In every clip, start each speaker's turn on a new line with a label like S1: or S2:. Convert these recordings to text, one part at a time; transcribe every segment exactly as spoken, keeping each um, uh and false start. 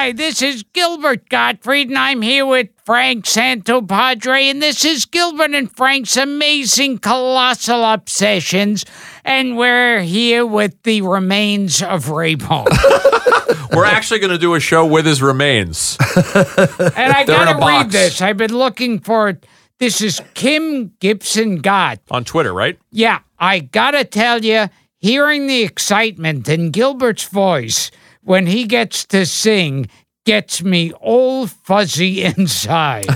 S1: Hi, this is Gilbert Gottfried, and I'm here with Frank Santopadre, and this is Gilbert and Frank's Amazing Colossal Obsessions, and we're here with the remains of Ray Bone.
S2: We're actually going to do a show with his remains.
S1: And I
S2: They're in
S1: gotta
S2: a box.
S1: read this. I've been looking for it. This is Kim Gibson Gott.
S2: On Twitter, right?
S1: Yeah, I gotta tell you, hearing the excitement in Gilbert's voice when he gets to sing gets me all fuzzy inside.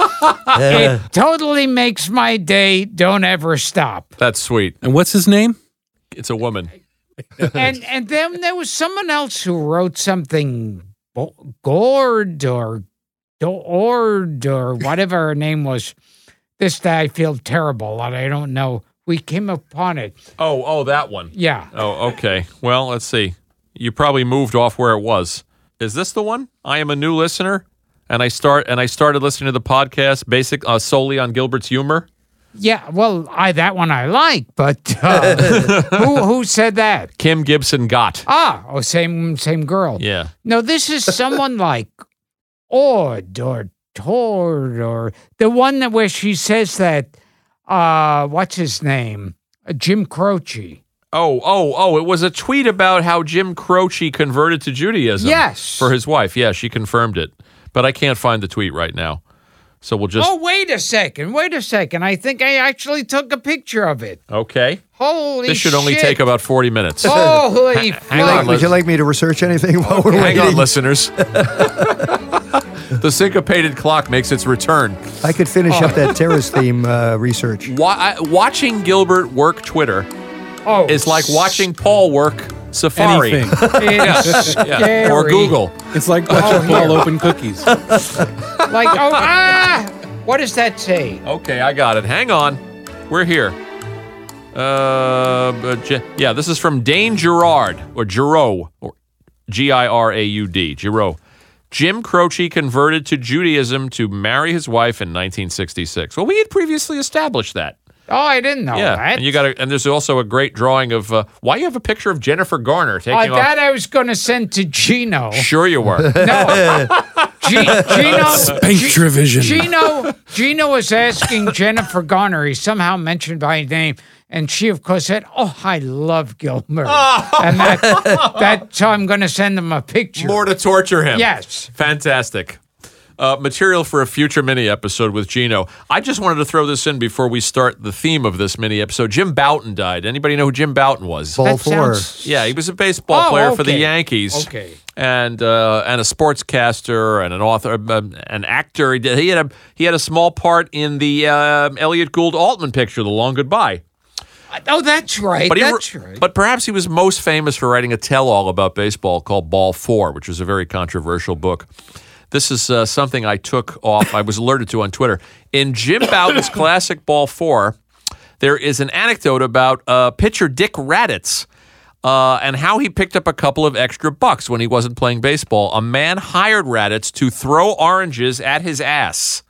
S1: It totally makes my day. Don't ever stop.
S2: That's sweet.
S3: And what's his name?
S2: It's a woman.
S1: And and then there was someone else who wrote something, Bo- Gord or Ord or whatever her name was. This day I feel terrible that I don't know. We came upon it.
S2: Oh, oh, that one.
S1: Yeah.
S2: Oh, okay. Well, let's see. You probably moved off where it was. Is this the one? I am a new listener, and I start and I started listening to the podcast basic uh, solely on Gilbert's humor.
S1: Yeah, well, I that one I like, but uh, who who said that?
S2: Kim Gibson Gott.
S1: Ah, oh, same same girl.
S2: Yeah.
S1: No, this is someone like Ord or Tord or the one that where she says that. Uh, what's his name? Uh, Jim Croce.
S2: Oh, oh, oh! It was a tweet about how Jim Croce converted to Judaism.
S1: Yes.
S2: For his wife. Yeah, she confirmed it, but I can't find the tweet right now. So we'll just.
S1: Oh, wait a second. Wait a second. I think I actually took a picture of it.
S2: Okay.
S1: Holy
S2: This should only
S1: shit.
S2: take about forty minutes.
S1: Holy
S2: Hang
S1: fuck.
S2: on,
S4: Would you like me to research anything while we're
S2: Hang
S4: waiting?
S2: on, listeners. The syncopated clock makes its return.
S4: I could finish up that terrace theme uh, research.
S2: Wa- I- watching Gilbert work Twitter
S1: Oh,
S2: is like watching Paul work Safari.
S3: Anything.
S1: It's
S2: Yeah.
S1: scary.
S2: Or Google.
S3: It's like watching Paul open cookies.
S1: Like, oh, ah! What does that say?
S2: Okay, I got it. Hang on. We're here. Uh, but J- yeah, this is from Dane Girard, or Giroux, or G I R A U D, Giroux. Jim Croce converted to Judaism to marry his wife in nineteen sixty-six. Well, we had previously established that.
S1: Oh, I didn't know
S2: Yeah,
S1: that.
S2: and you got to, and there's also a great drawing of uh, why you have a picture of Jennifer Garner taking
S1: Uh,
S2: off.
S1: that I was going to send to Gino.
S2: Sure, you were.
S1: No. G- Gino.
S3: Spectravision.
S1: Gino. Gino was asking Jennifer Garner. He somehow mentioned by name. And she, of course, said, "Oh, I love Gilbert." And that, that, so I'm going to send him a picture.
S2: More to torture him.
S1: Yes.
S2: Fantastic. Uh, material for a future mini episode with Gino. I just wanted to throw this in before we start the theme of this mini episode. Jim Bouton died. Anybody know who Jim Bouton was?
S4: Ball
S1: That
S4: four.
S1: sounds-
S2: Yeah, he was a baseball
S1: Oh,
S2: player for the
S1: okay.
S2: Yankees.
S1: Okay.
S2: And uh, and a sportscaster and an author, uh, an actor. He did. He had a he had a small part in the uh, Elliot Gould Altman picture, The Long Goodbye.
S1: Oh, that's right.
S2: But, he,
S1: that's right.
S2: but perhaps he was most famous for writing a tell-all about baseball called Ball Four, which was a very controversial book. This is uh, something I took off, I was alerted to on Twitter. In Jim Bouton's classic Ball Four, there is an anecdote about uh, pitcher Dick Raditz uh, and how he picked up a couple of extra bucks when he wasn't playing baseball. A man hired Raditz to throw oranges at his ass.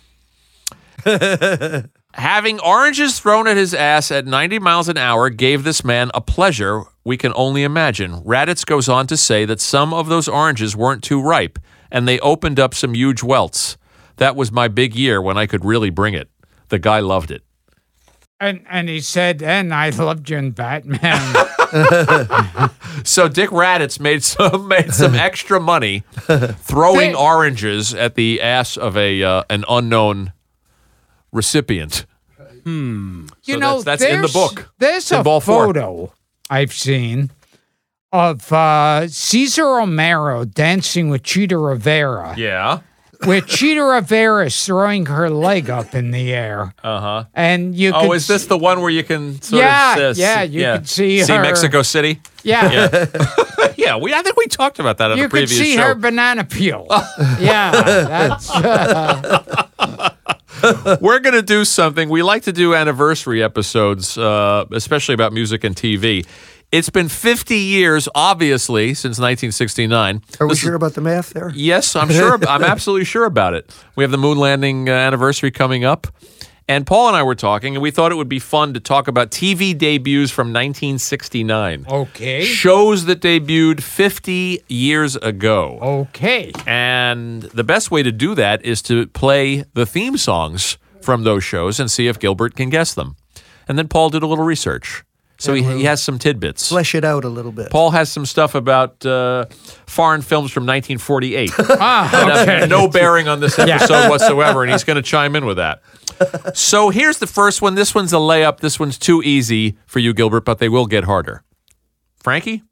S2: Having oranges thrown at his ass at ninety miles an hour gave this man a pleasure we can only imagine. Raditz goes on to say that some of those oranges weren't too ripe, and they opened up some huge welts. That was my big year when I could really bring it. The guy loved it.
S1: and and he said, "And I loved you in Batman."
S2: So Dick Raditz made some made some extra money throwing
S1: They-
S2: oranges at the ass of a uh, an unknown recipient.
S1: You
S2: So
S1: know,
S2: that's- that's in the
S1: there's-
S2: book.
S1: There's
S2: In
S1: a
S2: Ball Four.
S1: photo I've seen of uh, Cesar Romero dancing with Cheetah Rivera,
S2: Yeah.
S1: where Cheetah Rivera is throwing her leg up in the air,
S2: Uh-huh.
S1: and you.
S2: Oh,
S1: could
S2: is this the one where you can sort
S1: Yeah,
S2: of uh,
S1: yeah, you can see
S2: see
S1: her-
S2: Mexico City?
S1: Yeah,
S2: Yeah, we I think we talked about that on
S1: you
S2: a
S1: could
S2: previous
S1: see
S2: show.
S1: her banana peel. Yeah, that's. Uh,
S2: We're going to do something. We like to do anniversary episodes, uh, especially about music and T V. It's been fifty years, obviously, since nineteen sixty-nine.
S4: Are we
S2: This is-
S4: sure about the math there?
S2: Yes, I'm sure. I'm absolutely sure about it. We have the moon landing uh, anniversary coming up. And Paul and I were talking, and we thought it would be fun to talk about T V debuts from nineteen sixty-nine.
S1: Okay.
S2: Shows that debuted fifty years ago.
S1: Okay.
S2: And the best way to do that is to play the theme songs from those shows and see if Gilbert can guess them. And then Paul did a little research. So he, he has some tidbits.
S4: Flesh it out a little bit.
S2: Paul has some stuff about uh, foreign films from nineteen forty-eight.
S1: Ah,
S2: That
S1: okay.
S2: have no bearing on this episode whatsoever, and he's going to chime in with that. So here's the first one. This one's a layup. This one's too easy for you, Gilbert, but they will get harder. Frankie?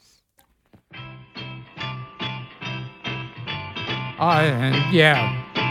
S1: Uh, yeah.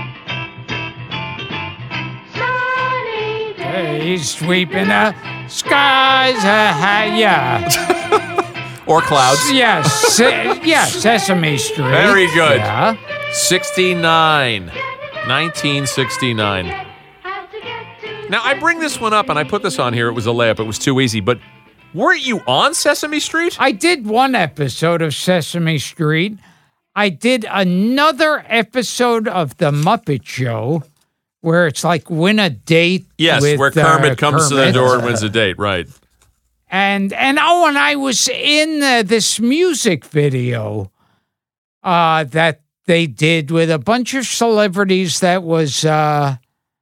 S1: He's sweeping the skies. Uh, yeah.
S2: Or Clouds?
S1: Yes. Se- yeah, Sesame Street.
S2: Very good.
S1: Yeah.
S2: sixty-nine. nineteen sixty-nine. Now, I bring this one up, and I put this on here. It was a layup. It was too easy. But weren't you on Sesame Street?
S1: I did one episode of Sesame Street. I did another episode of The Muppet Show where it's like win a date.
S2: Yes,
S1: with,
S2: where Kermit
S1: uh,
S2: comes to
S1: Kermit.
S2: the door and wins a date. Right.
S1: And and oh, and I was in uh, this music video uh, that they did with a bunch of celebrities. That was uh,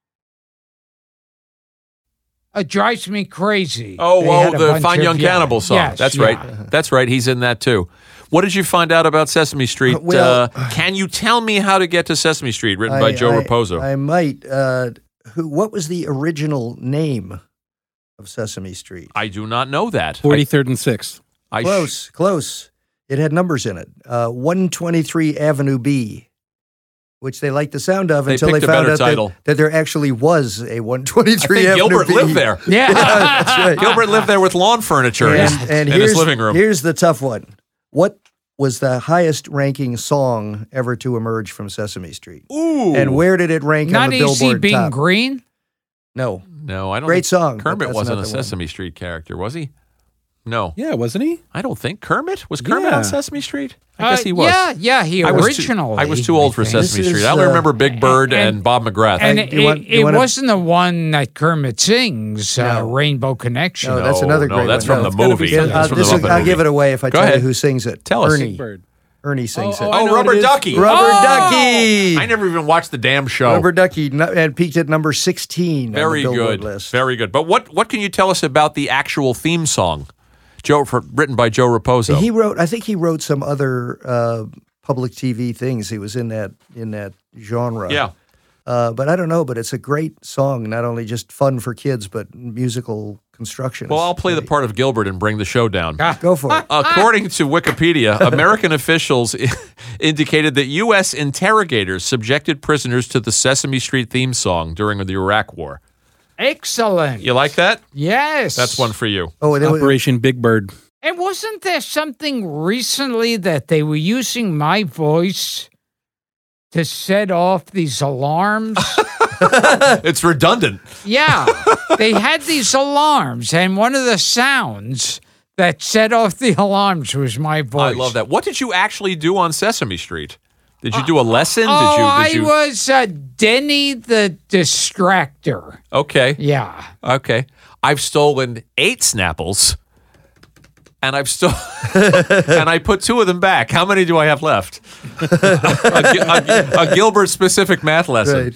S1: it drives me crazy.
S2: Oh,
S1: They
S2: well,
S1: had a
S2: the
S1: bunch
S2: Fine
S1: of-
S2: Young
S1: yeah,
S2: Cannibal song.
S1: yes,
S2: That's
S1: yeah.
S2: right. That's right. He's in that too. What did you find out about Sesame Street?
S4: Well-
S2: uh, can you tell me how to get to Sesame Street, written by
S4: I-
S2: Joe
S4: I-
S2: Raposo?
S4: I might. Uh, who? What was the original name of Sesame Street?
S2: I do not know that.
S3: forty-third and sixth.
S2: I, I sh-
S4: Close, close. It had numbers in it. Uh, one twenty-three Avenue B, which they liked the sound of
S2: They
S4: until they
S2: picked a
S4: found
S2: better
S4: out that,
S2: title.
S4: that there actually was a one
S2: I
S4: twenty-three
S2: think
S4: Avenue
S2: Gilbert
S4: B.
S2: lived there.
S1: Yeah.
S4: That's right.
S2: Gilbert lived there with lawn furniture in his,
S4: And, and
S2: in
S4: here's,
S2: his living room.
S4: here's the tough one. What was the highest ranking song ever to emerge from Sesame Street?
S2: Ooh.
S4: And where did it rank on
S1: Not
S4: the
S1: easy
S4: Billboard
S1: being
S4: top?
S1: green.
S4: No.
S2: No, I don't
S4: Great
S2: think
S4: song, but
S2: Kermit
S4: that's
S2: wasn't
S4: not
S2: a
S4: the one.
S2: Sesame Street character, was he? No.
S3: Yeah, wasn't he?
S2: I don't think. Kermit? Was Kermit
S3: Yeah.
S2: on Sesame Street? I
S1: Uh,
S2: guess he was.
S1: Yeah, yeah, he
S2: I was
S1: originally.
S2: Too, I was too old for
S1: I think.
S2: Sesame
S4: This is,
S2: Street. I only
S4: uh,
S2: remember Big Bird and,
S1: and-
S2: Bob McGrath.
S1: And
S4: Hey,
S1: it,
S4: do you want-
S1: it,
S4: do you
S1: it
S4: wanna-
S1: wasn't the one that Kermit sings, uh,
S4: No.
S1: Rainbow Connection.
S4: No, that's
S2: No,
S4: another
S2: no,
S4: great
S2: that's
S4: one.
S2: from
S4: No,
S2: the
S4: it's gotta
S2: movie.
S4: be-
S2: That's
S4: uh,
S2: from
S4: this
S2: the
S4: is-
S2: Muppet
S4: I'll
S2: movie.
S4: give it away if I
S2: Go
S4: tell
S2: ahead.
S4: you who sings it.
S2: Tell us.
S4: Ernie.
S3: Bird.
S4: Ernie sings
S3: Oh,
S4: it.
S3: I
S2: Oh,
S3: know
S2: Rubber
S3: what it is.
S2: Ducky.
S4: Rubber
S1: Oh!
S4: Ducky.
S2: I never even watched the damn show.
S4: Rubber Ducky, no- and peaked at number sixteen on
S2: Very
S4: the Billboard
S2: good.
S4: list.
S2: Very good. But what, what can you tell us about the actual theme song? Joe, for, written by Joe Raposo.
S4: He wrote. I think he wrote some other uh, public T V things. He was in that in that genre.
S2: yeah.
S4: Uh, but I don't know. But it's a great song. Not only just fun for kids, but musical construction.
S2: Well,
S4: is
S2: I'll play the
S4: great.
S2: part of Gilbert and bring the show down.
S4: Go for it.
S2: According to Wikipedia, American officials indicated that U S interrogators subjected prisoners to the Sesame Street theme song during the Iraq War.
S1: Excellent.
S2: You like that?
S1: Yes.
S2: That's one for you.
S4: Oh, there was,
S3: Operation Big Bird.
S1: And wasn't there something recently that they were using my voice to set off these alarms?
S2: It's redundant.
S1: Yeah. They had these alarms, and one of the sounds that set off the alarms was my voice.
S2: I love that. What did you actually do on Sesame Street? Did you do a lesson?
S1: Oh,
S2: did you?
S1: I
S2: Did you?
S1: was uh, Denny the Distractor.
S2: Okay.
S1: Yeah.
S2: Okay. I've stolen eight Snapples, and I've stolen, and I put two of them back. How many do I have left? a, Gi- a, a Gilbert specific math lesson.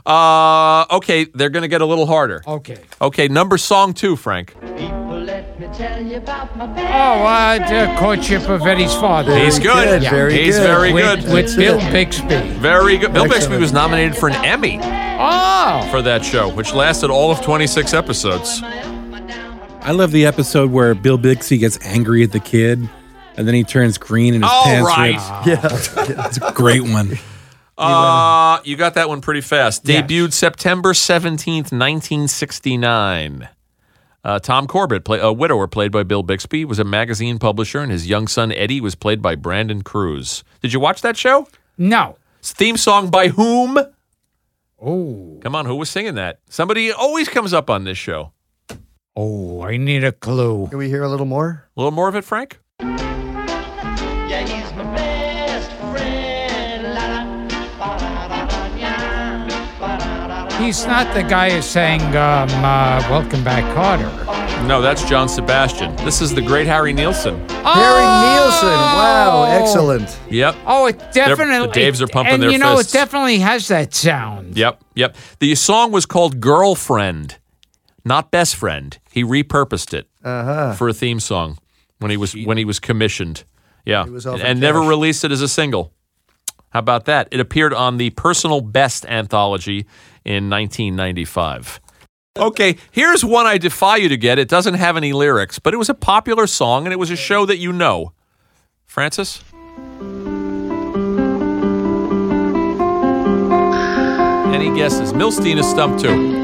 S2: Uh, okay, they're going to get a little harder.
S1: Okay.
S2: Okay, number song two, Frank.
S5: People, let me tell you about my
S1: Oh, uh, the courtship of Eddie's father.
S2: He's good.
S4: good, very
S2: He's
S4: good.
S2: very
S1: with,
S2: good.
S1: with
S4: That's
S1: Bill
S4: it.
S1: Bixby.
S2: Very good. Bill Bixby
S4: Excellent.
S2: was nominated for an Emmy
S1: Oh.
S2: for that show, which lasted all of twenty-six episodes.
S3: I love the episode where Bill Bixby gets angry at the kid, and then he turns green and his
S2: All
S3: pants
S2: right.
S3: rips.
S4: yeah.
S3: It's a great one.
S2: Uh, you got that one pretty fast.
S1: Yes.
S2: Debuted September seventeenth, nineteen sixty-nine. Uh, Tom Corbett, play, a widower played by Bill Bixby, was a magazine publisher, and his young son Eddie was played by Brandon Cruz. Did you watch that show?
S1: No.
S2: Theme song by whom?
S1: Oh.
S2: Come on, who was singing that? Somebody always comes up on this show.
S1: Oh, I need a clue.
S4: Can we hear a little more?
S2: A little more of it, Frank?
S5: Yeah, he's my best friend. La, la, ba, da, da, da, yeah, ba, da, da, da.
S1: He's not the guy who sang um, uh, Welcome Back, Kotter.
S2: No, that's John Sebastian. This is the great Harry Nilsson.
S4: Harry Nilsson. Wow, excellent.
S2: Yep.
S1: Oh, it definitely.
S2: the Daves are pumping
S1: and
S2: their
S1: you know,
S2: fists.
S1: it definitely has that sound.
S2: Yep, yep. The song was called Girlfriend, not Best Friend. He repurposed it
S4: Uh-huh.
S2: for a theme song when he was when he was commissioned. Yeah,
S4: was offered
S2: and never
S4: cash.
S2: released it as a single. How about that? It appeared on the Personal Best anthology in nineteen ninety-five. Okay, here's one I defy you to get. It doesn't have any lyrics, but it was a popular song, and it was a show that you know. Francis? Any guesses? Milstein is stumped too.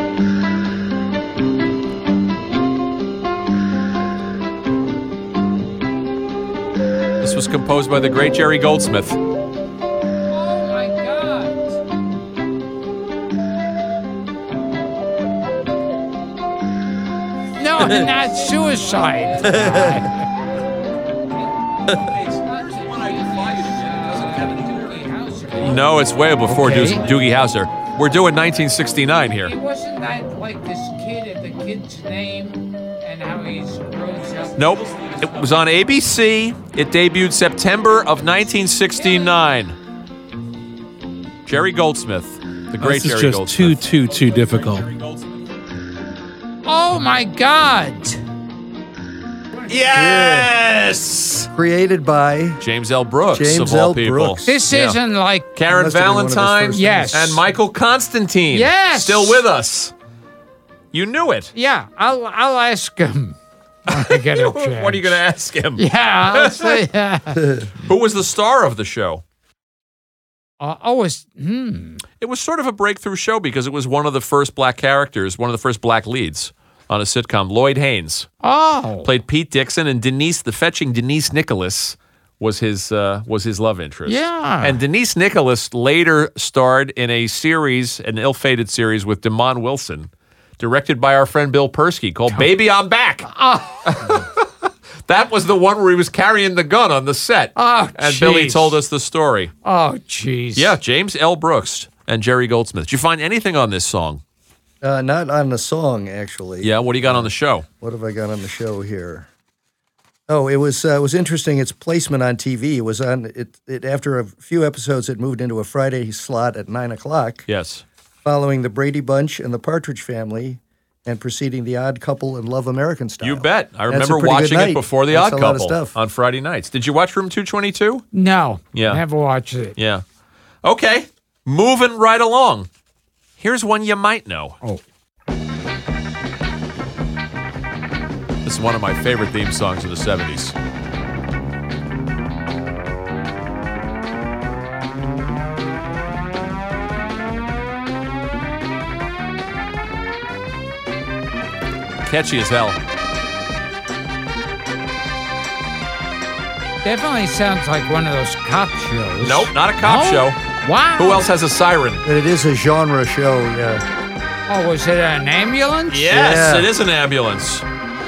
S2: This was composed by the great Jerry Goldsmith.
S1: Oh my God! No, not Suicide.
S2: No, it's way before
S1: Okay.
S2: Doogie Doogie Howser. We're doing nineteen sixty-nine here.
S1: It wasn't that like this kid and the kid's name and how he's grows up.
S2: Nope. It was on A B C. It debuted September of nineteen sixty-nine. Jerry Goldsmith, the great
S3: This is
S2: Jerry
S3: just too,
S2: Goldsmith.
S3: too, too difficult.
S1: Oh my God!
S2: Yes!
S4: Created by
S2: James L. Brooks,
S4: James
S2: of all
S4: L.
S2: people.
S4: Brooks.
S1: This
S2: Yeah.
S1: isn't like
S2: Karen
S4: Must have been one of his
S2: Valentine
S4: first
S1: Yes.
S2: and Michael Constantine.
S1: Yes.
S2: Still with us. You knew it.
S1: yeah. I'll I'll ask him when I get a chance.
S2: What are you going to ask him?
S1: Yeah, I'll say. Uh,
S2: Who was the star of the show?
S1: uh, oh, it's hmm.
S2: It was sort of a breakthrough show because it was one of the first black characters, one of the first black leads on a sitcom. Lloyd Haynes
S1: Oh,
S2: played Pete Dixon, and Denise, the fetching Denise Nicholas, was his uh, was his love interest.
S1: Yeah.
S2: And Denise Nicholas later starred in a series, an ill-fated series with Damon Wilson, directed by our friend Bill Persky, called Baby I'm Back. That was the one where he was carrying the gun on the set.
S1: Oh,
S2: and Billy
S1: jeez.
S2: told us the story.
S1: oh, jeez.
S2: Yeah, James L. Brooks and Jerry Goldsmith. Did you find anything on this song?
S4: uh, not on the song actually.
S2: Yeah, what do you got on the show?
S4: What have I got on the show here? Oh, it was uh, it was interesting. Its placement on T V. It was on it, it after a few episodes. It moved into a Friday slot at nine o'clock,
S2: Yes.
S4: following the Brady Bunch and the Partridge Family, and preceding The Odd Couple and Love American Style.
S2: You bet. I
S4: That's a
S2: remember
S4: pretty good
S2: watching it
S4: night.
S2: before The
S4: That's
S2: Odd
S4: a lot of
S2: Couple
S4: stuff.
S2: on Friday nights. Did you watch Room two twenty-two?
S1: No.
S2: Yeah.
S1: Never watched it.
S2: Yeah. Okay. Moving right along. Here's one you might know.
S1: Oh.
S2: This is one of my favorite theme songs of the seventies. Catchy as hell.
S1: Definitely sounds like one of those cop shows.
S2: Nope, not a cop
S1: No?
S2: show.
S1: Wow.
S2: Who else has a siren?
S4: But it is a genre show. Yeah.
S1: Oh, was it an ambulance?
S2: Yes,
S4: Yeah.
S2: it is an ambulance.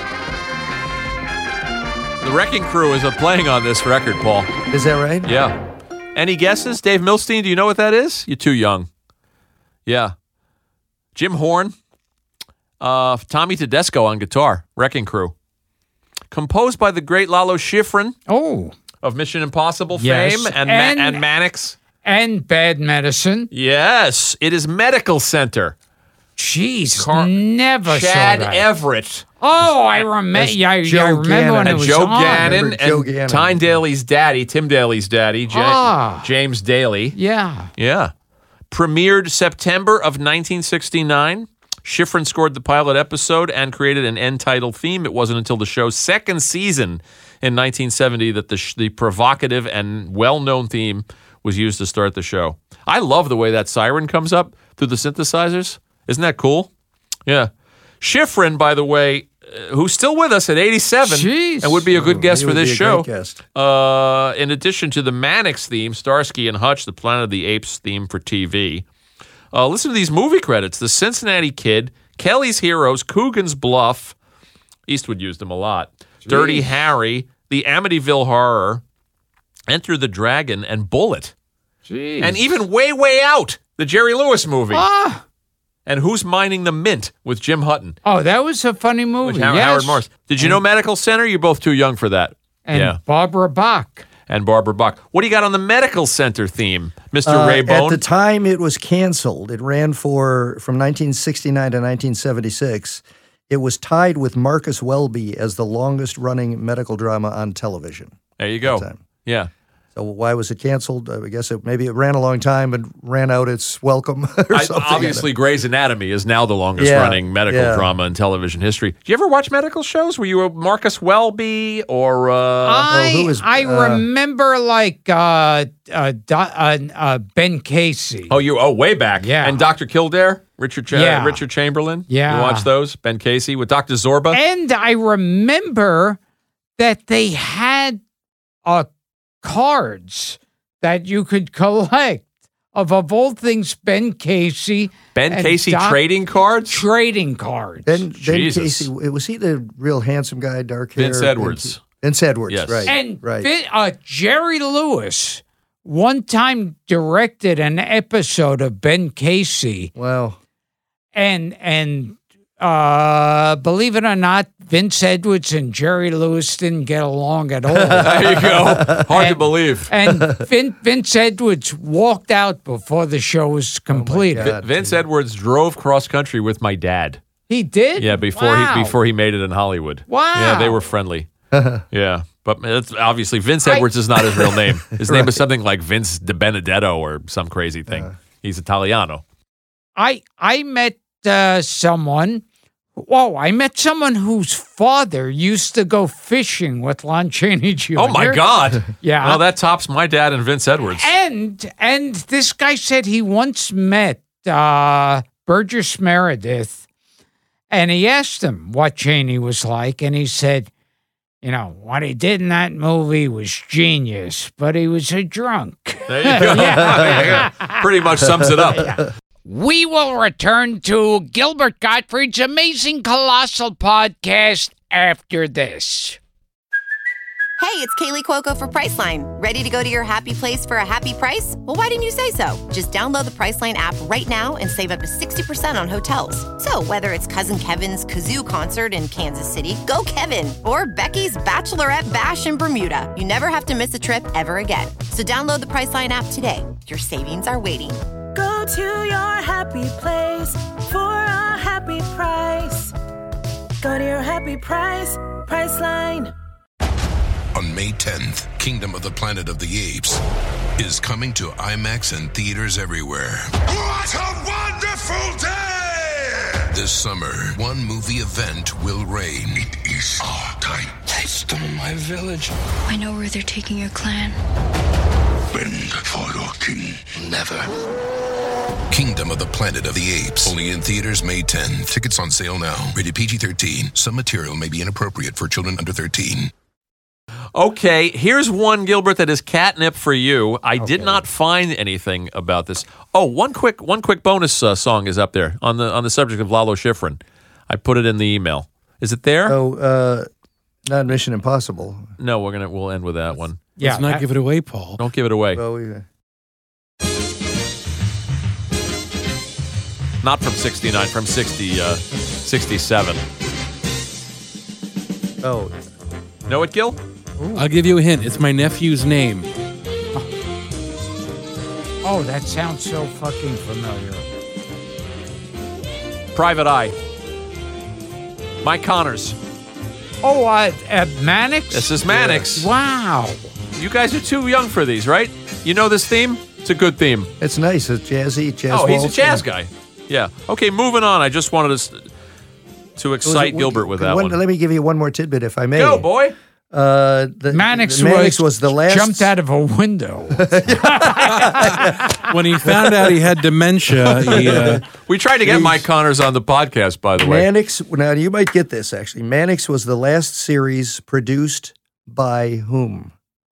S2: The Wrecking Crew is a playing on this record, Paul.
S4: Is that right?
S2: Yeah. Any guesses? Dave Milstein, do you know what that is? You're too young. Yeah. Jim Horn. Uh, Tommy Tedesco on guitar. Wrecking Crew. Composed by the great Lalo Schifrin
S1: Oh,
S2: of Mission Impossible
S1: Yes,
S2: fame and,
S1: and-
S2: Ma- and Mannix.
S1: and Bad Medicine.
S2: Yes, it is Medical Center.
S1: Jeez,
S2: Car-
S1: never
S2: Chad
S1: saw that.
S2: Everett.
S1: Oh, I remember.
S4: That's
S1: Yeah, yeah,
S4: Joe
S1: I remember when
S4: Gannon.
S1: it
S2: And
S1: was
S2: Joe
S1: on.
S2: Gannon
S4: Remember Joe
S2: and
S4: Gannon.
S2: Tyne Daly's daddy, Tim Daly's daddy, Ja-
S1: Ah.
S2: James Daly.
S1: Yeah.
S2: Yeah. Premiered September of nineteen sixty-nine. Schifrin scored the pilot episode and created an end title theme. It wasn't until the show's second season in nineteen seventy that the, sh- the provocative and well-known theme was used to start the show. I love the way that siren comes up through the synthesizers. Isn't that cool? Yeah. Schifrin, by the way, uh, who's still with us at eighty-seven
S1: Jeez.
S2: and would be a good guest
S4: He
S2: for
S4: would
S2: this
S4: be a
S2: show.
S4: great guest.
S2: Uh, in addition to the Mannix theme, Starsky and Hutch, the Planet of the Apes theme for T V. Uh, listen to these movie credits. The Cincinnati Kid, Kelly's Heroes, Coogan's Bluff. Eastwood used them a lot. Dirty Harry, The Amityville Horror, Enter the Dragon, and Bullet.
S1: Jeez.
S2: And even Way, Way Out, the Jerry Lewis movie.
S1: Ah.
S2: And Who's Mining the Mint with Jim Hutton.
S1: Oh, that was a funny
S2: With
S1: movie.
S2: Howard,
S1: yes.
S2: Howard Morris. Did you know Medical Center? You're both too young for that.
S1: And
S2: yeah.
S1: Barbara Bach.
S2: And Barbara Bach. What do you got on the Medical Center theme, Mister
S4: Uh,
S2: Raybone?
S4: At the time, it was canceled. It ran for from nineteen sixty-nine to nineteen seventy-six. It was tied with Marcus Welby as the longest-running medical drama on television.
S2: There you go.
S4: Time.
S2: Yeah.
S4: So why was it canceled? I guess it, maybe it ran a long time and ran out its welcome or
S2: I,
S4: something.
S2: obviously, Grey's Anatomy is now the longest
S4: Yeah,
S2: running medical
S4: yeah.
S2: drama in television history. Do you ever watch medical shows? Were you a Marcus Welby or uh,
S1: I
S4: who is,
S1: I
S4: uh,
S1: remember like uh, uh, Do- uh, uh, Ben Casey.
S2: oh you oh way back
S1: Yeah.
S2: and Doctor Kildare, Richard Cha-
S1: Yeah.
S2: Richard Chamberlain.
S1: Yeah.
S2: You watch those? Ben Casey with Doctor Zorba.
S1: And I remember that they had uh, cards that you could collect of, of all things, Ben Casey.
S2: Ben
S1: and
S2: Casey
S1: Doc-
S2: trading cards.
S1: Trading cards.
S4: Ben, Ben
S2: Jesus.
S4: Casey, was he the real handsome guy, dark hair?
S2: Vince Edwards.
S4: Vince Edwards,
S2: Yes.
S4: right.
S1: and
S4: right.
S1: Vin- uh, Jerry Lewis one time directed an episode of Ben Casey.
S4: Wow.
S1: And and uh, believe it or not, Vince Edwards and Jerry Lewis didn't get along at all.
S2: There you go. Hard to
S1: And-
S2: believe.
S1: and Vin, Vince Edwards walked out before the show was completed.
S4: God.
S2: Vince Edwards drove cross country with my dad.
S1: He did?
S2: Yeah, before
S1: Wow.
S2: he before he made it in Hollywood.
S1: Wow.
S2: Yeah, they were friendly. yeah, but it's obviously Vince
S1: I-
S2: Edwards is not his real name. His name is something like Vince De Benedetto or some crazy thing. He's Italiano.
S1: I I met uh, someone. Whoa! I met someone whose father used to go fishing with Lon Chaney Junior
S2: Oh my God!
S1: Yeah.
S2: Well, that tops my dad and Vince Edwards.
S1: And and this guy said he once met uh, Burgess Meredith, and he asked him what Chaney was like, and he said, you know, what he did in that movie was genius, but he was a drunk.
S2: There you go. Yeah. Pretty much sums it up.
S1: We will return to Gilbert Gottfried's Amazing Colossal Podcast after this.
S6: Hey, it's Kaylee Cuoco for Priceline. Ready to go to your happy place for a happy price? Well, why didn't you say so? Just download the Priceline app right now and save up to sixty percent on hotels. So whether it's Cousin Kevin's Kazoo Concert in Kansas City, go Kevin, or Becky's Bachelorette Bash in Bermuda, you never have to miss a trip ever again. So download the Priceline app today. Your savings are waiting.
S7: Go to your happy place for a happy price. Go to your happy price, Priceline.
S8: On May tenth, Kingdom of the Planet of the Apes is coming to IMAX and theaters everywhere.
S9: What a wonderful day!
S8: This summer, one movie event will reign.
S9: It is our time.
S10: They stole my village.
S11: I know where they're taking your clan.
S9: Bend for your king.
S10: Never.
S8: Kingdom of the Planet of the Apes. Only in theaters May tenth. Tickets on sale now. Rated P G thirteen. Some material may be inappropriate for children under thirteen.
S2: Okay, here's one, Gilbert, that is catnip for you. I did not find anything about this. Oh, one quick one quick bonus uh, song is up there on the on the subject of Lalo Schifrin. I put it in the email. Is it there?
S4: Oh, uh, not Mission Impossible.
S2: No, we're gonna we'll end with that one.
S1: Yeah,
S3: Let's not
S1: that-
S3: give it away, Paul.
S2: Don't give it away.
S4: Well, we,
S2: Not from sixty-nine, from sixty, uh, sixty-seven.
S4: oh,
S2: Know it, Gil?
S3: I'll give you a hint. It's my nephew's name.
S1: Oh, that sounds so fucking familiar.
S2: Private Eye. Mike Connors.
S1: Oh, uh, uh Mannix?
S2: This is Mannix.
S1: Wow.
S2: You guys are too young for these, right? You know this theme? It's a good theme.
S4: it's nice. It's jazzy. Jazz
S2: Oh, he's a
S4: waltz.
S2: jazz guy. Yeah. Okay, moving on. I just wanted to, s- to excite Gilbert with that one.
S4: Let me give you one more tidbit, if I may.
S2: Go, boy.
S4: Uh, the,
S1: Mannix,
S4: the Mannix
S1: was,
S4: was the last.
S1: jumped out of a window.
S3: When he found out he had dementia, he, uh,
S2: We tried to get Mike Connors on the podcast, by the way.
S4: Mannix. Now you might get this. Actually, Mannix was the last series produced by whom?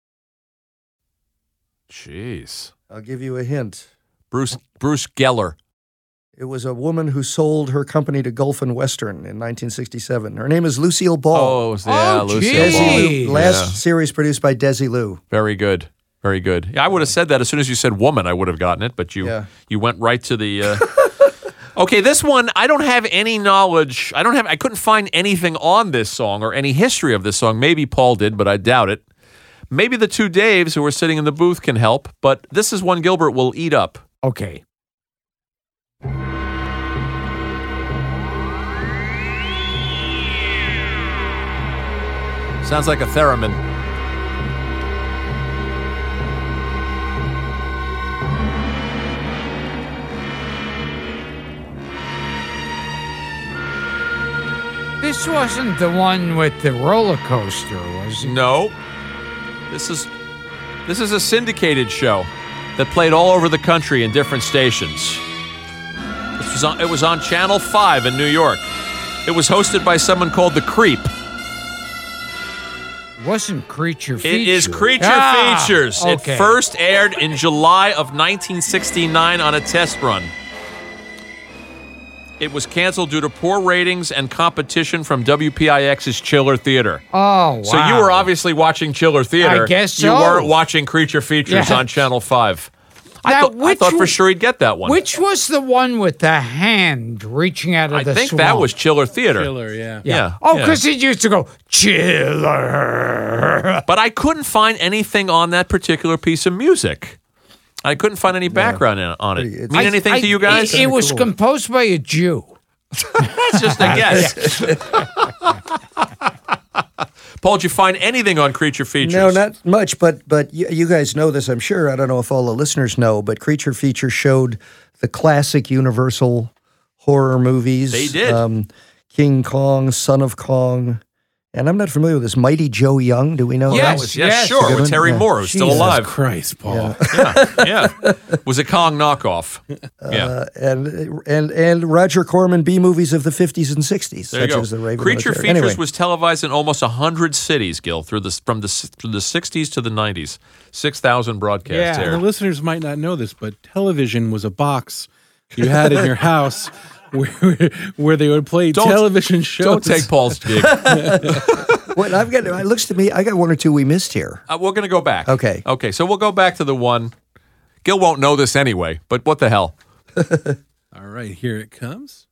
S2: Jeez.
S4: I'll give you a hint.
S2: Bruce Bruce Geller.
S4: It was a woman who sold her company to Gulf and Western in nineteen sixty-seven. Her name is Lucille Ball.
S2: Oh, it was, yeah,
S1: Oh,
S2: Lucille
S1: geez.
S2: Ball.
S4: Desi Lou, last
S2: Yeah.
S4: series produced by Desi Lou.
S2: Very good. Very good. Yeah, I would have said that as soon as you said woman, I would have gotten it, but you
S4: Yeah.
S2: you went right to the uh, Okay, this one, I don't have any knowledge. I don't have. I couldn't find anything on this song or any history of this song. Maybe Paul did, but I doubt it. Maybe the two Daves who are sitting in the booth can help, but this is one Gilbert will eat up.
S1: Okay.
S2: Sounds like a theremin.
S1: This wasn't the one with the roller coaster, was it?
S2: No. This is this is a syndicated show that played all over the country in different stations. This was on, it was on Channel five in New York. It was hosted by someone called The Creep.
S1: It wasn't Creature Feature.
S2: It is Creature
S1: Ah,
S2: Features.
S1: okay.
S2: It first aired in July of nineteen sixty-nine on a test run. It was canceled due to poor ratings and competition from W P I X's Chiller Theater.
S1: Oh, wow.
S2: So you were obviously watching Chiller Theater.
S1: I guess
S2: You
S1: so.
S2: weren't watching Creature Features
S1: Yeah.
S2: on Channel five. I,
S1: Now,
S2: thought, I
S1: which
S2: thought for
S1: w-
S2: sure he'd get that one.
S1: Which was the one with the hand reaching out of
S2: I
S1: the
S2: think
S1: swamp?
S2: that was Chiller Theater.
S3: Killer, yeah.
S1: Yeah.
S2: Yeah,
S1: Oh,
S2: yeah.
S1: because it used to go, Chiller.
S2: But I couldn't find anything on that particular piece of music. I couldn't find any background in- on it.
S4: It's-
S2: Mean
S1: I-
S2: anything
S1: I-
S2: to you guys?
S1: It, it was composed by a Jew.
S2: That's just a guess. Paul, did you find anything on Creature Features?
S4: No, not much, but but you, you guys know this, I'm sure. I don't know if all the listeners know, but Creature Feature showed the classic Universal horror movies.
S2: They did.
S4: Um, King Kong, Son of Kong, and I'm not familiar with this. Mighty Joe Young, do we know
S1: Yes,
S2: That
S4: that?
S2: was, yes,
S1: yes.
S2: sure,
S4: Good
S2: with
S4: one?
S2: Terry
S4: Yeah.
S2: Moore, who's still
S3: Jesus
S2: alive.
S3: Christ, Paul.
S2: Yeah, yeah. Was a Kong knockoff. Yeah.
S4: Uh, and and and Roger Corman B movies of the fifties and sixties,
S2: There you
S4: such
S2: go.
S4: as the Raven.
S2: Creature
S4: and the
S2: Features
S4: Cherry. Anyway,
S2: was televised in almost one hundred cities, Gil, through the, from the from the sixties to the nineties. six thousand broadcasts
S1: Yeah.
S3: And the
S2: aired.
S3: listeners might not know this, but television was a box you had in your house where, where they would play
S2: Don't-
S3: television shows.
S2: Don't take Paul's gig.
S4: what I've got, it looks to me, I got one or two we missed here.
S2: Uh, we're going to go back.
S4: Okay.
S2: Okay, so we'll go back to the one. Gil won't know this anyway, but what the hell?
S3: All right, here it comes.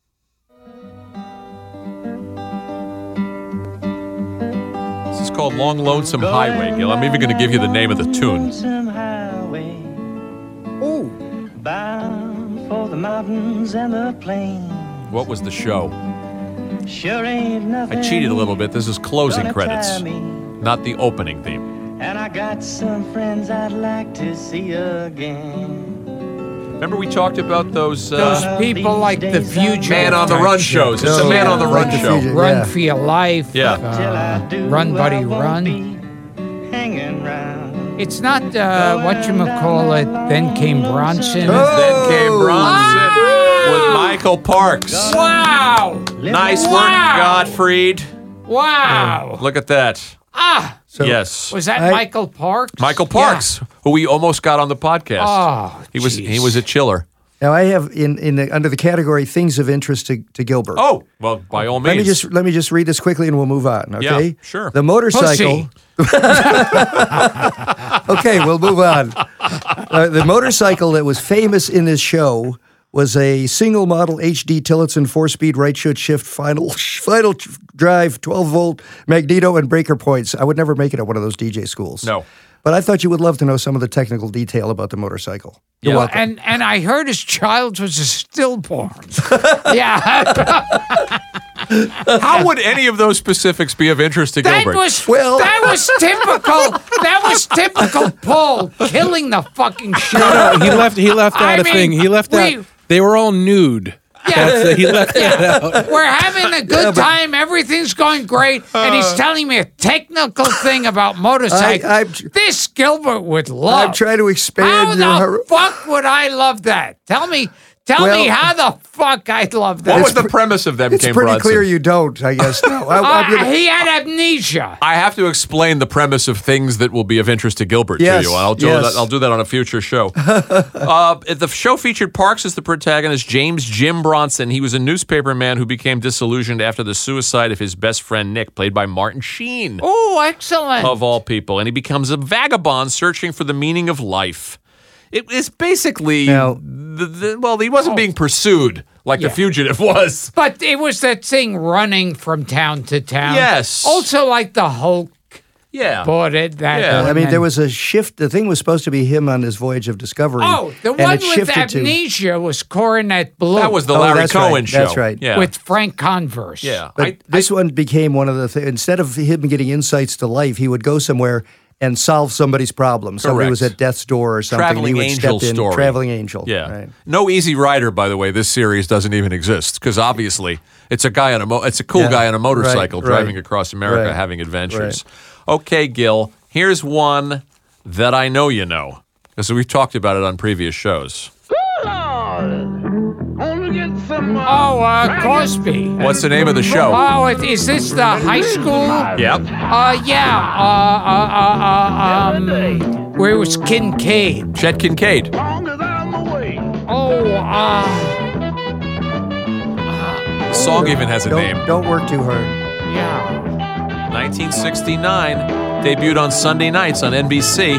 S2: This is called Long Lonesome Highway, Gil. I'm even going to give you the name of the tune.
S5: Lonesome highway,
S1: Oh,
S5: bound for the mountains and the plains.
S2: What was the show?
S5: Sure ain't nothing.
S2: I cheated a little bit. This is closing
S5: gonna
S2: credits,
S5: tie me.
S2: not the opening theme.
S5: And I got some friends I'd like to see again.
S2: Remember we talked about those,
S1: those
S2: uh,
S1: people like the Fugitive.
S2: Man on the
S1: type
S2: Run
S1: shit.
S2: shows. It's a
S4: No,
S2: Man
S4: yeah,
S2: on the
S4: like
S2: Run
S4: the
S2: show.
S4: Fugitive.
S1: Run
S4: Yeah.
S1: for your life.
S2: Yeah.
S5: Till I
S1: uh,
S5: do,
S1: Run, Buddy,
S5: I won't
S1: Run.
S5: be hanging round.
S1: It's not uh, whatchamacallit, Then Came Bronson.
S4: Oh!
S2: Then came Bronson with Michael Parks.
S1: Wow!
S2: Nice work,
S1: Wow.
S2: Gottfried.
S1: Wow!
S2: Look at that.
S1: Ah!
S4: So,
S2: Yes.
S1: Was that
S4: I-
S1: Michael Parks?
S2: Michael Parks, who we almost got on the podcast.
S1: Oh,
S2: he was
S1: jeez.
S2: he was a chiller.
S4: Now I have in in the, under the category things of interest to, to Gilbert.
S2: Oh, well, by all means.
S4: Let me just let me just read this quickly and we'll move on. Okay.
S2: Yeah, sure.
S4: The motorcycle. Okay, we'll move on. Uh, the motorcycle that was famous in this show was a single model H D Tillotson four-speed right shoot shift final final drive twelve volt magneto and breaker points. I would never make it at one of those D J schools.
S2: No.
S4: But I thought you would love to know some of the technical detail about the motorcycle. You're
S2: Yeah.
S4: welcome.
S1: And and I heard his child was a stillborn. yeah.
S2: How would any of those specifics be of interest to
S1: That
S2: Gilbert?
S1: was
S4: Well-
S1: that was typical. That was typical Paul killing the fucking show.
S3: No, he left. He left
S1: I
S3: out a
S1: mean,
S3: thing. He left
S1: we-
S3: out. They were all nude.
S1: Yeah.
S3: That's it. He left that out.
S1: We're having a good time. Everything's going great. And he's telling me a technical thing about motorcycles.
S4: I- I'm-
S1: this Gilbert would love.
S4: I'm trying to expand
S1: How
S4: your.
S1: the fuck would I love that? Tell me, tell
S4: Well-
S1: me how the fuck I'd love that.
S2: what was the premise of them
S4: It's
S2: came
S4: pretty
S2: Bronson?
S4: clear you don't, I guess. No, I,
S1: Uh,
S4: I'm gonna-
S1: he had amnesia.
S2: I have to explain the premise of things that will be of interest to Gilbert
S4: Yes,
S2: to you. I'll do
S4: yes.
S2: that. I'll do that on a future show. uh, the show featured Parks as the protagonist, James Jim Bronson. He was a newspaper man who became disillusioned after the suicide of his best friend Nick, played by Martin Sheen,
S1: Oh, excellent.
S2: of all people, and he becomes a vagabond searching for the meaning of life. It is basically,
S4: Now-
S2: the, the, well, he wasn't being pursued like
S1: Yeah.
S2: the fugitive was.
S1: But it was that thing running from town to town.
S2: Yes.
S1: Also, like the Hulk
S2: Yeah.
S1: bought it. That
S2: Yeah.
S1: one,
S4: I mean, there
S1: and-
S4: was a shift. The thing was supposed to be him on his voyage of discovery.
S1: Oh, the
S4: and
S1: one
S4: it
S1: with
S4: shifted to-
S1: amnesia was Coronet Blue.
S2: That was the
S4: Oh,
S2: Larry
S4: that's
S2: Cohen
S4: right.
S2: show.
S4: That's right.
S2: Yeah.
S1: with Frank Converse.
S2: yeah.
S4: But
S2: I,
S4: this one became one of the things. Instead of him getting insights to life, he would go somewhere and solve somebody's problem. Somebody
S2: Correct.
S4: was at death's door or something.
S2: Traveling
S4: and he would
S2: angel
S4: step in.
S2: story.
S4: Traveling angel.
S2: Yeah.
S4: Right.
S2: No Easy Rider, by the way. This series doesn't even exist because obviously it's a guy on a mo- it's a cool
S4: Yeah.
S2: guy on a motorcycle
S4: Right,
S2: driving
S4: right.
S2: across America
S4: Right.
S2: having adventures. Okay, Gil. Here's one that I know you know because we've talked about it on previous shows.
S1: Oh, uh, Cosby.
S2: What's the name of the show?
S1: Oh, it, is this the high school?
S2: Yep.
S1: Uh, yeah. Uh, uh, uh, uh, um, where it was Kincaid.
S2: Chet Kincaid.
S1: Oh, uh,
S2: The song even has a
S4: Don't,
S2: name.
S4: don't work too hard.
S1: yeah.
S2: nineteen sixty-nine, debuted on Sunday nights on N B C.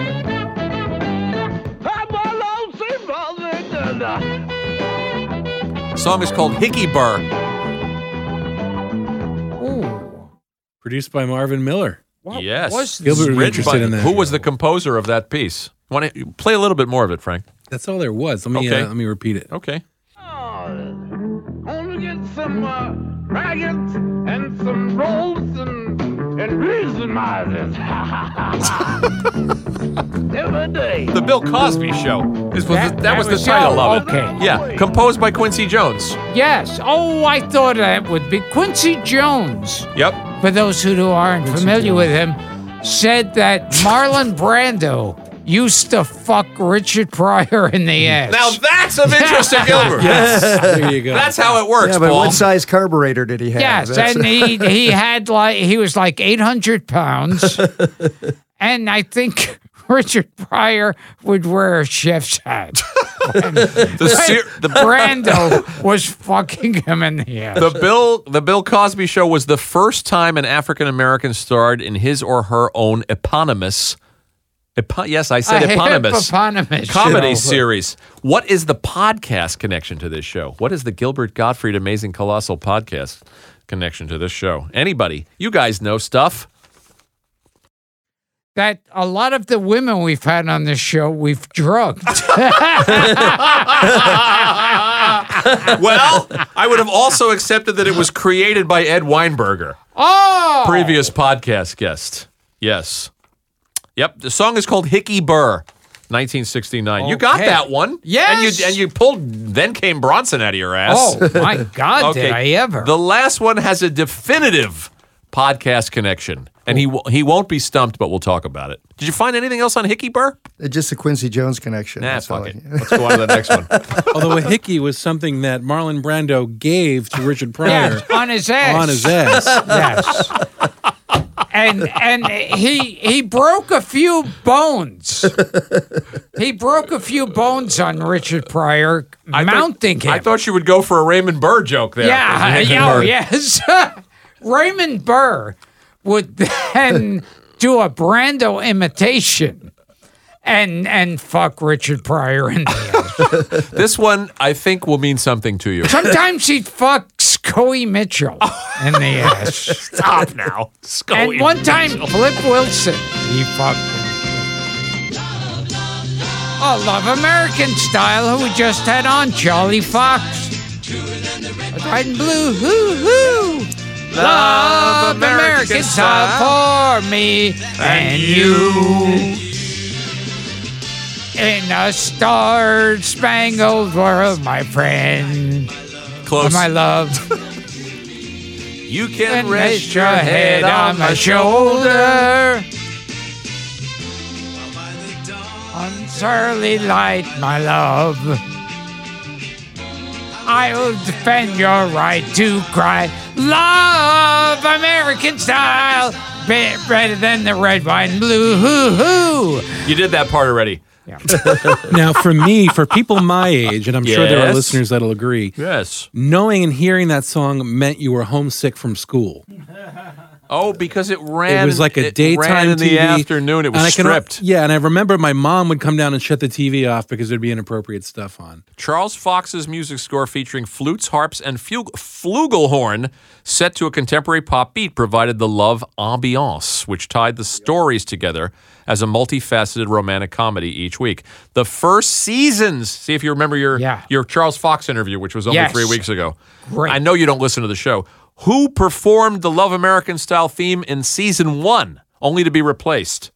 S2: The song is called Hickey Burr.
S1: Ooh.
S3: Produced by Marvin Miller.
S1: What
S2: Yes.
S1: was
S3: Gilbert
S1: this?
S3: was
S2: Written
S3: interested
S2: by-
S3: in that.
S2: Who was the composer of that piece? Want to play a little bit more of it, Frank?
S3: That's all there was. Let me
S2: Okay.
S3: uh, let me repeat it.
S2: Okay.
S10: Gonna get some uh, dragons and some rolls and, and reasonizers. Every day.
S2: The Bill Cosby Show. Is, was
S1: That-
S2: the, that,
S1: that
S2: was,
S1: was-
S2: the title
S1: oh,
S2: of it.
S1: okay.
S2: Yeah, composed by Quincy Jones.
S1: Yes. Oh, I thought that would be Quincy Jones.
S2: Yep.
S1: For those who aren't familiar with him, said that Marlon Brando used to fuck Richard Pryor in the ass.
S2: Now that's of interest to Gilbert.
S3: There you go.
S2: That's how it works,
S4: Yeah, but
S2: Paul.
S4: what size carburetor did he have?
S1: yes,
S4: That's-
S1: and he he had like he was like eight hundred pounds, and I think Richard Pryor would wear a chef's hat. When
S2: the, ser- the,
S1: Brando was fucking him in the ass.
S2: the Bill the Bill Cosby Show was the first time an African American starred in his or her own eponymous. Epo- yes, I said
S1: A
S2: eponymous.
S1: hippopotamus
S2: Comedy
S1: show.
S2: series. What is the podcast connection to this show? What is the Gilbert Gottfried Amazing Colossal podcast connection to this show? Anybody? You guys know stuff.
S1: That a lot of the women we've had on this show we've drugged.
S2: Well, I would have also accepted that it was created by Ed Weinberger,
S1: Oh,
S2: previous podcast guest. Yes. Yep. The song is called Hickey Burr, nineteen sixty-nine. You got
S1: Okay.
S2: that one.
S1: Yes.
S2: And you, and you pulled Then Came Bronson out of your ass.
S1: Oh my God! Did I ever?
S2: The last one has a definitive podcast connection, and he w- he won't be stumped, but we'll talk about it. Did you find anything else on Hickey Burr?
S4: Uh, Just the Quincy Jones connection.
S2: Nah,
S4: That's all
S2: fuck
S4: I-
S2: it. Let's go on to the next one.
S3: Although a hickey was something that Marlon Brando gave to Richard Pryor
S1: Yes, on his ass.
S3: on his ass.
S1: Yes. And and he he broke a few bones. He broke a few bones on Richard Pryor,
S2: I thought-
S1: mounting him.
S2: I thought you would go for a Raymond Burr joke there.
S1: yeah,
S2: Raymond
S1: yeah, oh,
S2: Burr.
S1: yes. Raymond Burr would then do a Brando imitation and and fuck Richard Pryor in the ass.
S2: This one, I think, will mean something to you.
S1: Sometimes he'd fuck Scoey Mitchell in the ass.
S2: Stop now. Scully.
S1: And one time, Flip Wilson, he fucked him. Oh, Love American Style, who we just had on, Charlie Fox. Riding blue, hoo hoo. Love American Style for me and you. In a star-spangled world, my friend.
S2: Close.
S1: My love.
S2: You can
S1: And
S2: rest
S1: rest your head on my shoulder. On early light, my love. I'll defend your right to cry. Love American style. Be- better than the red, white, and blue. Hoo hoo.
S2: You did that part already.
S1: Yeah.
S3: Now, for me, for people my age, and I'm sure there are
S2: Yes.
S3: listeners that'll agree,
S2: Yes.
S3: knowing and hearing that song meant you were homesick from school.
S2: Oh, because it ran.
S3: It was like a
S2: it
S3: daytime
S2: ran in
S3: T V.
S2: the afternoon. It was
S3: And I can-
S2: stripped.
S3: yeah, and I remember my mom would come down and shut the T V off because there'd be inappropriate stuff on.
S2: Charles Fox's music score featuring flutes, harps, and fug- flugelhorn set to a contemporary pop beat provided the love ambiance, which tied the stories together as a multifaceted romantic comedy each week. The first seasons, see if you remember your,
S1: Yeah.
S2: your Charles Fox interview, which was only
S1: Yes.
S2: three weeks ago.
S1: Great.
S2: I know you don't listen to the show. Who performed the Love American Style theme in season one, only to be replaced?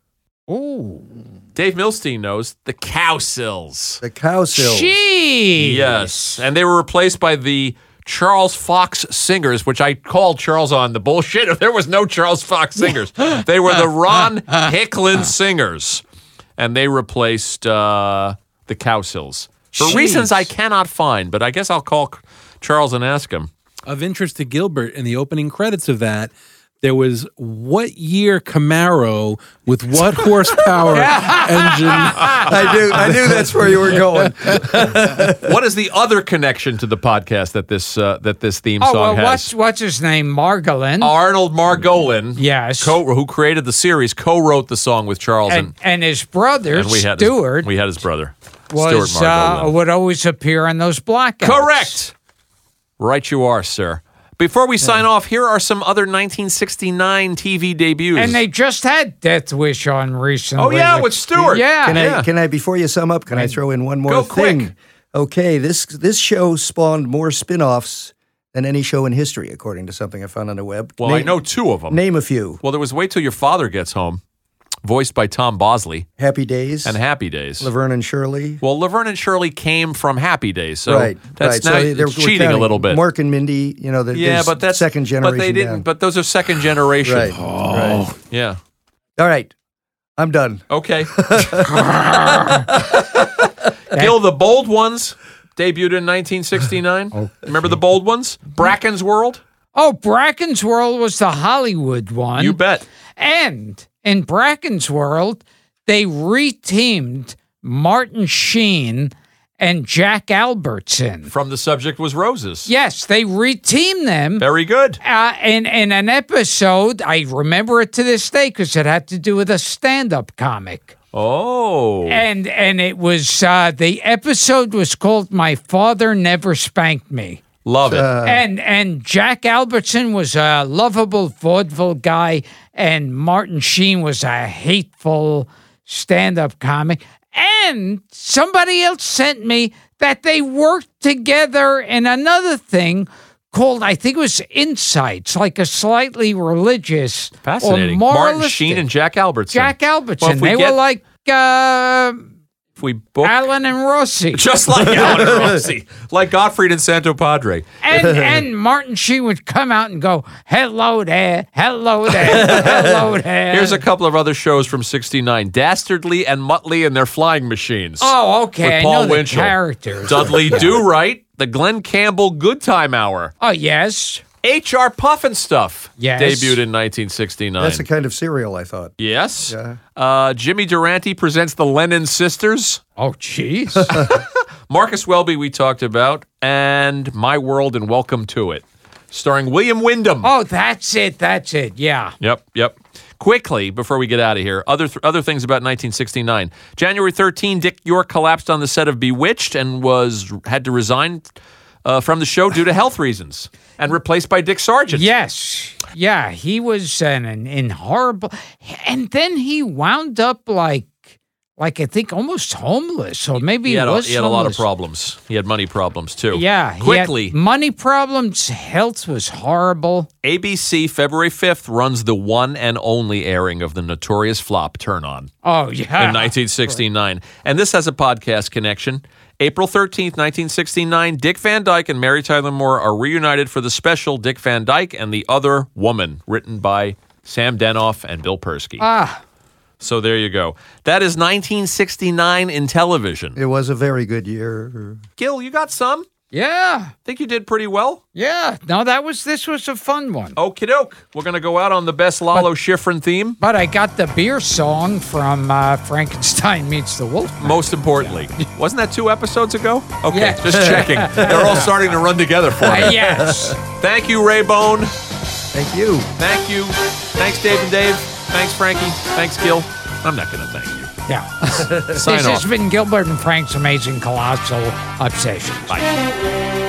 S1: Ooh.
S2: Dave Milstein knows. The Cowsills.
S4: The Cowsills.
S1: Jeez.
S2: Yes. And they were replaced by the Charles Fox Singers, which I called Charles on the bullshit if there was no Charles Fox Singers. They were the Ron Hicklin Singers. And they replaced uh, the Cowsills. For
S1: Jeez.
S2: reasons I cannot find, but I guess I'll call Charles and ask him.
S3: Of interest to Gilbert, in the opening credits of that, there was what year Camaro with what horsepower engine.
S4: I knew, I knew that's where you were going.
S2: What is the other connection to the podcast that this uh, that this theme
S1: Oh,
S2: song
S1: well,
S2: has?
S1: what's, what's his name? Margolin.
S2: Arnold Margolin,
S1: Yes.
S2: co- who created the series, co-wrote the song with Charles, and,
S1: and, and his brother,
S2: and we had
S1: Stuart,
S2: his, we had his brother,
S1: was,
S2: Stuart
S1: uh,
S2: Margolin.
S1: would always appear on those blackouts.
S2: Correct. Right, you are, sir. Before we sign off, here are some other nineteen sixty-nine T V debuts.
S1: And they just had Death Wish on recently.
S2: Oh, yeah, with Stewart.
S1: Yeah.
S4: Can
S2: Yeah.
S4: I, can I, before you sum up, can I throw in one more
S2: Go
S4: thing?
S2: quick.
S4: Okay, this this show spawned more spin-offs than any show in history, according to something I found on the web.
S2: well,
S4: name,
S2: I know two of them.
S4: Name a few.
S2: Well, there was Wait Till Your Father Gets Home, voiced by Tom Bosley,
S4: Happy Days.
S2: and Happy Days.
S4: Laverne and Shirley.
S2: Well, Laverne and Shirley came from Happy Days, so
S4: right,
S2: that's
S4: right.
S2: now
S4: so they-
S2: it's
S4: we're
S2: cheating a
S4: counting
S2: little bit.
S4: Mark and Mindy, you know, the,
S2: yeah,
S4: there's
S2: but that's
S4: second generation
S2: But they didn't.
S4: down.
S2: But those are second generation.
S4: right, right.
S2: Yeah.
S4: All right, I'm done.
S2: Okay. Gil, the Bold Ones debuted in nineteen sixty-nine. Remember the Bold Ones? Bracken's World?
S1: Oh, Bracken's World was the Hollywood one.
S2: You bet.
S1: And in Bracken's World, they reteamed Martin Sheen and Jack Albertson.
S2: From The Subject Was Roses.
S1: Yes, they reteamed them.
S2: Very good.
S1: Uh, in, in an episode, I remember it to this day because it had to do with a stand-up comic.
S2: Oh.
S1: And and it was, uh, the episode was called My Father Never Spanked Me.
S2: Love it.
S1: and and Jack Albertson was a lovable vaudeville guy, and Martin Sheen was a hateful stand-up comic. And somebody else sent me that they worked together in another thing called, I think it was Insights, like a slightly religious
S2: Fascinating.
S1: or
S2: Martin
S1: moralistic.
S2: Sheen and Jack Albertson.
S1: Jack Albertson.
S2: Well, if we
S1: they
S2: get-
S1: were like uh,
S2: If we book
S1: Alan and Rossi.
S2: just like Alan and Rossi, like Gottfried and Santo Padre.
S1: And and Martin Sheen would come out and go, hello there, hello there, hello there.
S2: Here's a couple of other shows from sixty-nine. Dastardly and Muttley and Their Flying Machines.
S1: Oh, okay.
S2: With
S1: I
S2: Paul
S1: know the
S2: Winchell.
S1: characters.
S2: Dudley Do Right, the Glenn Campbell Good Time Hour.
S1: Oh, yes.
S2: H R Puffin Stuff.
S1: Yes.
S2: Debuted in nineteen sixty-nine.
S4: That's a kind of cereal, I thought.
S2: yes.
S4: Yeah.
S2: Uh, Jimmy Durante presents the Lennon Sisters.
S1: Oh, jeez.
S2: Marcus Welby we talked about. And My World and Welcome to It. Starring William Wyndham.
S1: Oh, that's it. That's it. Yeah.
S2: Yep, yep. Quickly, before we get out of here, other th- other things about nineteen sixty-nine. January thirteenth, Dick York collapsed on the set of Bewitched and was had to resign uh, from the show due to health reasons and replaced by Dick Sargent.
S1: Yes. Yeah. He was an, an, in horrible. And then he wound up like, like I think almost homeless. Or maybe
S2: He
S1: he,
S2: had, a,
S1: was
S2: he had a lot of
S1: homeless.
S2: problems. He had money problems, too.
S1: Yeah. he had
S2: Quickly,
S1: money problems. Health was horrible.
S2: A B C, February fifth, runs the one and only airing of the notorious flop Turn On.
S1: Oh, yeah.
S2: In nineteen sixty-nine. And this has a podcast connection. April thirteenth, nineteen sixty-nine, Dick Van Dyke and Mary Tyler Moore are reunited for the special Dick Van Dyke and the Other Woman, written by Sam Denoff and Bill Persky.
S1: Ah.
S2: So there you go. That is nineteen sixty-nine in television.
S4: It was a very good year.
S2: Gil, you got some?
S1: Yeah.
S2: Think you did pretty well?
S1: Yeah. No, that was this was a fun one.
S2: Okie doke. We're going to go out on the best Lalo Schifrin theme.
S1: But I got the beer song from uh, Frankenstein Meets the Wolf.
S2: Most importantly. Wasn't that two episodes ago? Okay,
S1: Yeah.
S2: just checking. They're all starting to run together for me.
S1: Uh, yes.
S2: Thank you, Raybone.
S4: Thank you.
S2: Thank you. Thanks, Dave and Dave. Thanks, Frankie. Thanks, Gil. I'm not going to thank you.
S1: Yeah.
S2: Sign
S1: This
S2: off.
S1: has been Gilbert and Frank's Amazing Colossal Obsession.
S2: Bye.